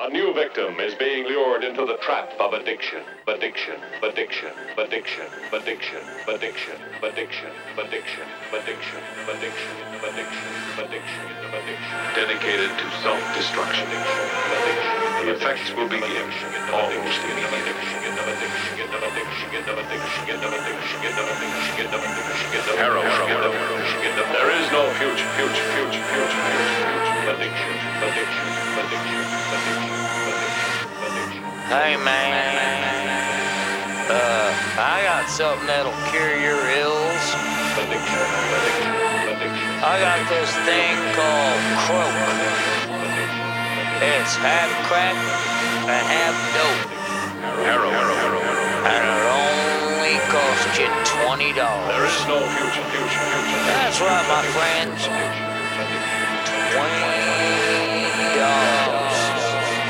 A new victim is being lured into the trap of addiction. Addiction, addiction, addiction, addiction, addiction, addiction, addiction, addiction, addiction, addiction, addiction, addiction. Dedicated to self-destruction. The effects will begin almost immediately. There is no future. Addiction, addiction, addiction, addiction. Hey man, I got something that'll cure your ills. I got this thing called Croak. It's half crack and half dope. And it only costs you $20. There is no future. That's right, my friends. $20.